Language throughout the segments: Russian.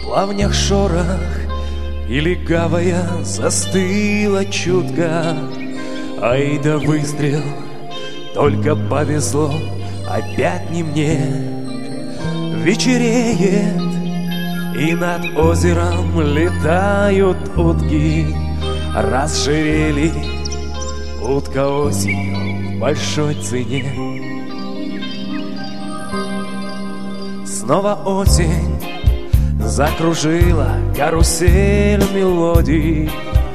плавнях шорох и легавая застыла чутко. Ай да выстрел, только повезло, опять не мне. Вечереет, и над озером летают утки. Разжирели утка осенью в большой цене. Снова осень закружила карусель мелодий.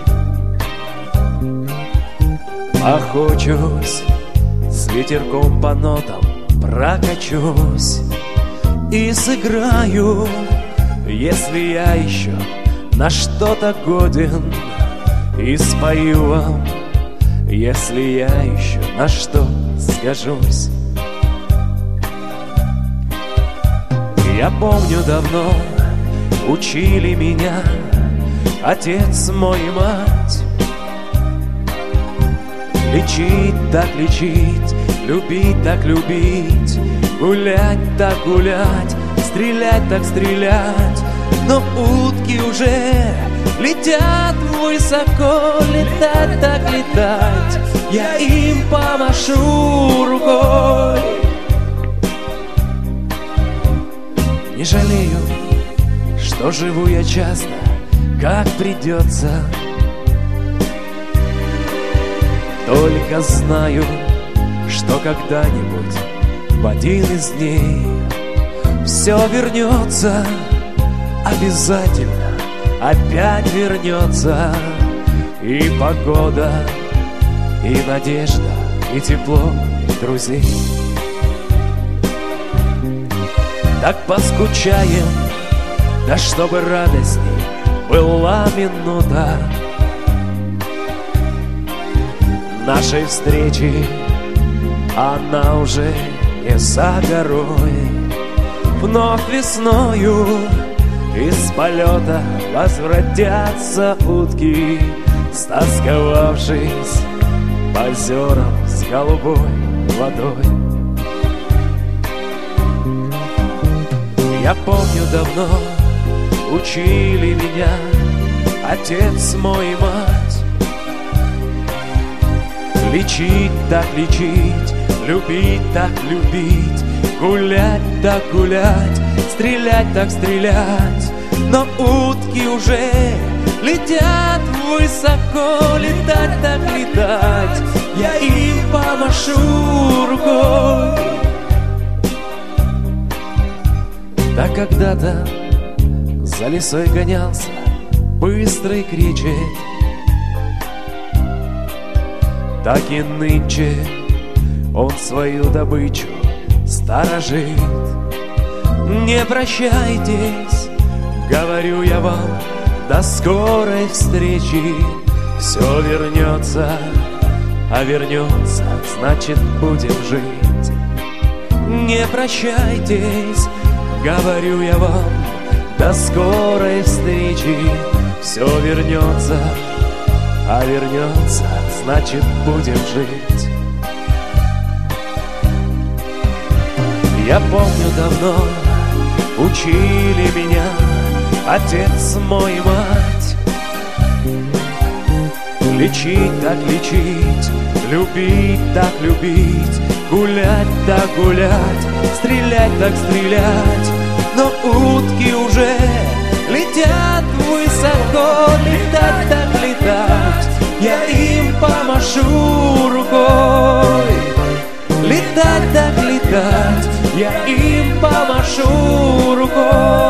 Охочусь, с ветерком по нотам прокачусь и сыграю, если я еще на что-то годен, и спою вам, если я еще на что скажусь. Я помню, давно учили меня отец мой и мать. Лечить так лечить, любить так любить, гулять так гулять, стрелять так стрелять. Но утки уже летят высоко, летать так летать, я им помашу рукой. Не жалею, что живу я часто, как придется. Только знаю, что когда-нибудь в один из дней все вернется, обязательно опять вернется. И погода, и надежда, и тепло друзей. Так поскучаем, да чтобы радостней была минута нашей встречи. Она уже не за горой. Вновь весною из полета возвратятся утки, стосковавшись по озерам с голубой водой. Я помню, давно учили меня отец мой и мать. Лечить так лечить, любить так любить, гулять так гулять, стрелять так стрелять. Но утки уже летят высоко, летать так летать, я им помашу рукой. Да когда-то за лесой гонялся быстрый кричит, так и нынче он свою добычу сторожит. Не прощайтесь, говорю я вам, до скорой встречи. Все вернется, а вернется, значит будем жить. Не прощайтесь, говорю я вам, до скорой встречи. Все вернется, а вернется, значит будем жить. Я помню, давно учили меня отец мой и мать. Лечить так лечить, любить так любить, гулять так гулять, стрелять так стрелять. Но утки уже летят высоко, летать так летать, я им помашу рукой. Летать так летать, я им помашу рукой.